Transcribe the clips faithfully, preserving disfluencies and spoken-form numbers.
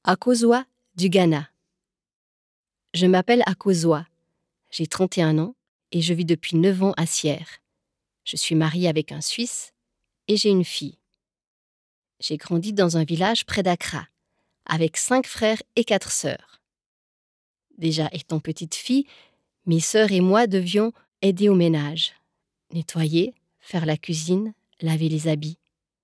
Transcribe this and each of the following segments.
Akosua du Ghana. Je m'appelle Akosua, j'ai trente et un ans et je vis depuis neuf ans à Sierre. Je suis mariée avec un Suisse et j'ai une fille. J'ai grandi dans un village près d'Accra, avec cinq frères et quatre sœurs. Déjà étant petite fille, mes sœurs et moi devions aider au ménage, nettoyer, faire la cuisine, laver les habits.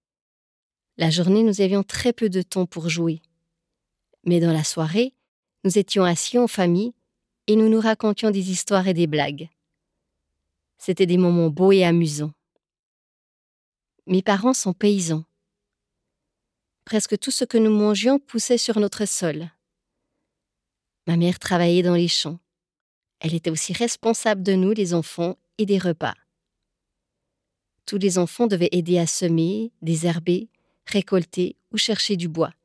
La journée, nous avions très peu de temps pour jouer. Mais dans la soirée, nous étions assis en famille et nous nous racontions des histoires et des blagues. C'était des moments beaux et amusants. Mes parents sont paysans. Presque tout ce que nous mangions poussait sur notre sol. Ma mère travaillait dans les champs. Elle était aussi responsable de nous, les enfants, et des repas. Tous les enfants devaient aider à semer, désherber, récolter ou chercher du bois.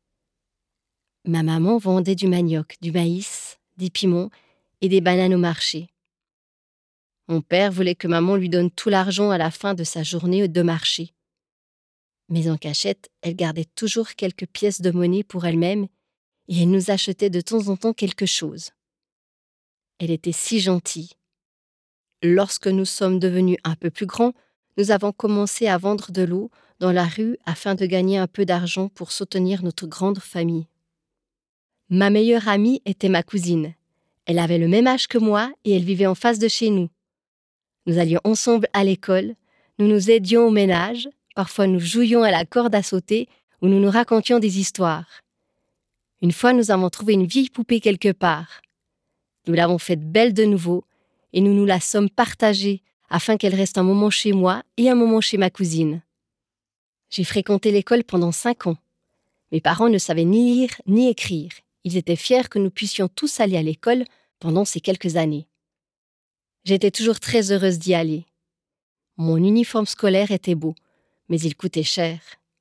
Ma maman vendait du manioc, du maïs, des piments et des bananes au marché. Mon père voulait que maman lui donne tout l'argent à la fin de sa journée de marché. Mais en cachette, elle gardait toujours quelques pièces de monnaie pour elle-même et elle nous achetait de temps en temps quelque chose. Elle était si gentille. Lorsque nous sommes devenus un peu plus grands, nous avons commencé à vendre de l'eau dans la rue afin de gagner un peu d'argent pour soutenir notre grande famille. Ma meilleure amie était ma cousine. Elle avait le même âge que moi et elle vivait en face de chez nous. Nous allions ensemble à l'école, nous nous aidions au ménage, parfois nous jouions à la corde à sauter ou nous nous racontions des histoires. Une fois, nous avons trouvé une vieille poupée quelque part. Nous l'avons faite belle de nouveau et nous nous la sommes partagée afin qu'elle reste un moment chez moi et un moment chez ma cousine. J'ai fréquenté l'école pendant cinq ans. Mes parents ne savaient ni lire ni écrire. Ils étaient fiers que nous puissions tous aller à l'école pendant ces quelques années. J'étais toujours très heureuse d'y aller. Mon uniforme scolaire était beau, mais il coûtait cher.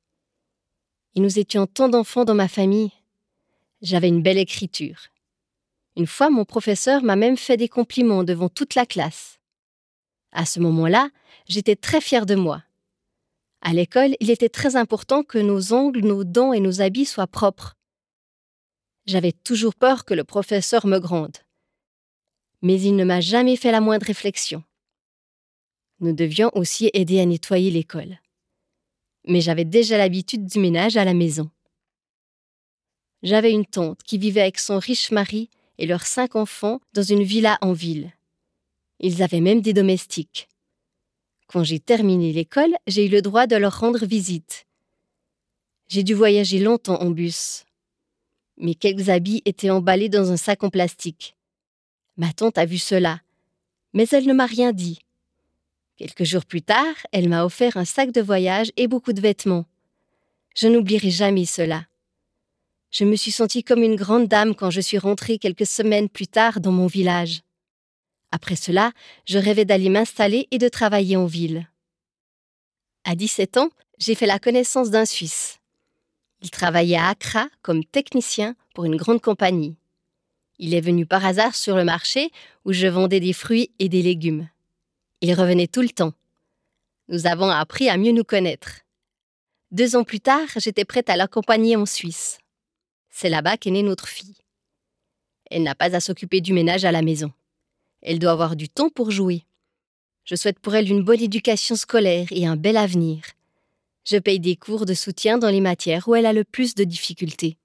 Et nous étions tant d'enfants dans ma famille. J'avais une belle écriture. Une fois, mon professeur m'a même fait des compliments devant toute la classe. À ce moment-là, j'étais très fière de moi. À l'école, il était très important que nos ongles, nos dents et nos habits soient propres. J'avais toujours peur que le professeur me gronde. Mais il ne m'a jamais fait la moindre réflexion. Nous devions aussi aider à nettoyer l'école. Mais j'avais déjà l'habitude du ménage à la maison. J'avais une tante qui vivait avec son riche mari et leurs cinq enfants dans une villa en ville. Ils avaient même des domestiques. Quand j'ai terminé l'école, j'ai eu le droit de leur rendre visite. J'ai dû voyager longtemps en bus. Mes quelques habits étaient emballés dans un sac en plastique. Ma tante a vu cela, mais elle ne m'a rien dit. Quelques jours plus tard, elle m'a offert un sac de voyage et beaucoup de vêtements. Je n'oublierai jamais cela. Je me suis sentie comme une grande dame quand je suis rentrée quelques semaines plus tard dans mon village. Après cela, je rêvais d'aller m'installer et de travailler en ville. À dix-sept ans, j'ai fait la connaissance d'un Suisse. Il travaillait à Accra comme technicien pour une grande compagnie. Il est venu par hasard sur le marché où je vendais des fruits et des légumes. Il revenait tout le temps. Nous avons appris à mieux nous connaître. Deux ans plus tard, j'étais prête à l'accompagner en Suisse. C'est là-bas qu'est née notre fille. Elle n'a pas à s'occuper du ménage à la maison. Elle doit avoir du temps pour jouer. Je souhaite pour elle une bonne éducation scolaire et un bel avenir. Je paye des cours de soutien dans les matières où elle a le plus de difficultés.